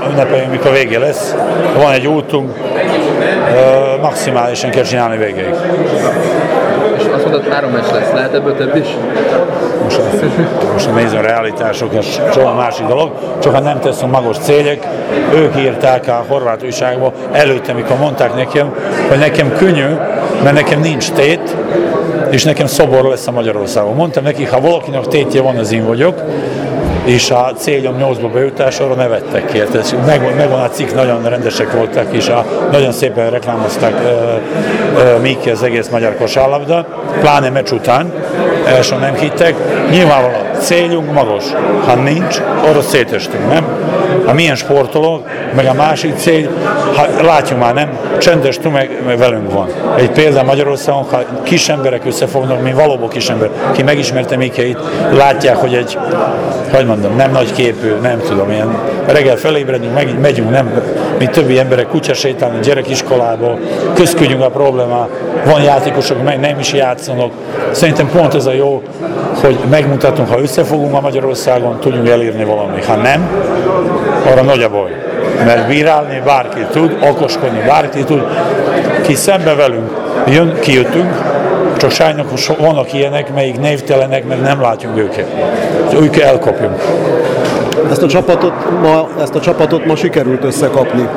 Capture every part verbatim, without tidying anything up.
ünnepeljünk, mikor vége lesz. Van egy útunk, maximálisan kell csinálni végéig. És azt mondod, három meccs lesz, lehet ebből több is? Most, most nézem a realitásokat, soha másik dolog, csak ha nem teszünk magos céljek, ők írták a horvát újságba előtte, mikor mondták nekem, hogy nekem könnyű, mert nekem nincs tét, és nekem szobor lesz a Magyarországon. Mondtam nekik, ha valakinek tétje van, az én vagyok, és a céljom nyolcba bejutásra nevettek ki. Meg, megvan a cikk, nagyon rendesek voltak, és a, nagyon szépen reklámozták uh, uh, Miki az egész magyar kosárlabda, pláne meccs után, első nem hittek. Nyilvánvalóan céljunk magas, ha nincs, arra szétestünk, nem? A milyen sportolók, meg a másik cél, ha látjuk már, nem? Csendes tömeg velünk van. Egy példa Magyarországon, ha kis emberek összefognak, mi valóban kis ember, ki megismerte Mikeit, látják, hogy egy, hogy mondom, nem nagy képű, nem tudom, ilyen reggel felébredünk, meg, megyünk, nem, mint többi emberek kutyasétálni, gyerekiskolából, közködjünk a probléma, van játékosok, meg nem is játszanak. Szerintem pont ez a jó, hogy megmutatunk, ha összefogunk a Magyarországon, tudjunk elérni valamit. Ha nem, arra nagy a baj. Mert bírálni bárki tud, okoskodni bárki tud, ki szembe velünk jön, kijöttünk, csak sajnos vannak ilyenek, melyik névtelenek, meg nem látjuk őket. Ők elkapjunk. Ezt a csapatot ma, ezt a csapatot ma sikerült összekapni.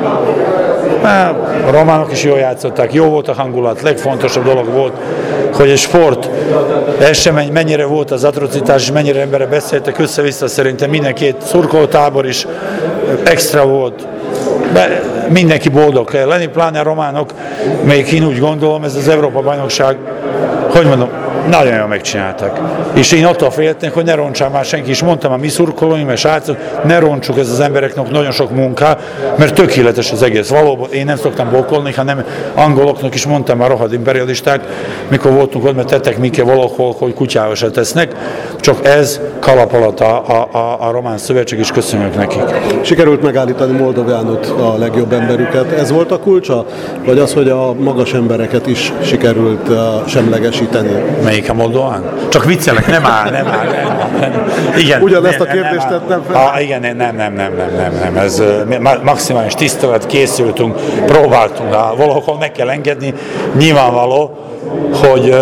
A románok is jól játszották, jó volt a hangulat, legfontosabb dolog volt, hogy egy sport esemény, mennyire volt az atrocitás, és mennyire emberre beszéltek össze-vissza, szerintem mindenki szurkolótábor is extra volt. De mindenki boldog kell lenni, pláne a románok, még én úgy gondolom, ez az Európa-bajnokság, hogy mondom, nagyon jól megcsináltak. És én attól féltem, hogy ne roncsál már senki, és mondtam a mi szurkolóim, és srácok, ne roncsuk ez az embereknek nagyon sok munká, mert tökéletes az egész. Valóban én nem szoktam bókolni, hanem angoloknak is mondtam, a rohadt imperialisták, mikor voltunk ott, mert tettek Mike valahol, hogy kutyával se tesznek, csak ez kalap alatt a, a, a, a román szövetség, és köszönjük nekik. Sikerült megállítani Moldovánot, a legjobb emberüket. Ez volt a kulcsa? Vagy az, hogy a magas embereket is sikerült uh, semlegesíteni? Melyik a Moldován? Csak viccelek, nem áll, nem áll. Nem, nem. Igen, ugyanezt nem, a kérdést nem, tettem fel? Ah, igen, nem, nem, nem, nem, nem, nem. Ez maximális tisztelet, készültünk, próbáltunk, valahol meg kell engedni. Nyilvánvaló, hogy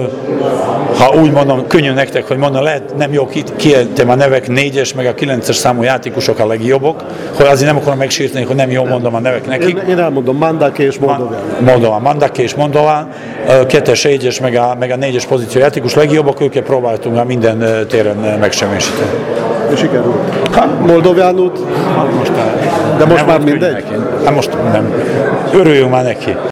ha úgy mondom, könnyű nektek, hogy mondom, lehet nem jó, kieltem a nevek négyes, meg a kilences számú játékosok a legjobbok, hogy azért nem akarom megsérteni, hogy nem jól mondom a nevek nekik. Én, én elmondom, Mandake és Moldován. Moldován, Mandake és Moldován, kettes, egyes, meg a, meg a négyes pozíció játékos legjobbak, őket próbáltunk minden téren megsemmisíteni. És sikerült. Moldovánút, most, de most már mindegy? Hát most nem. Örüljünk már neki.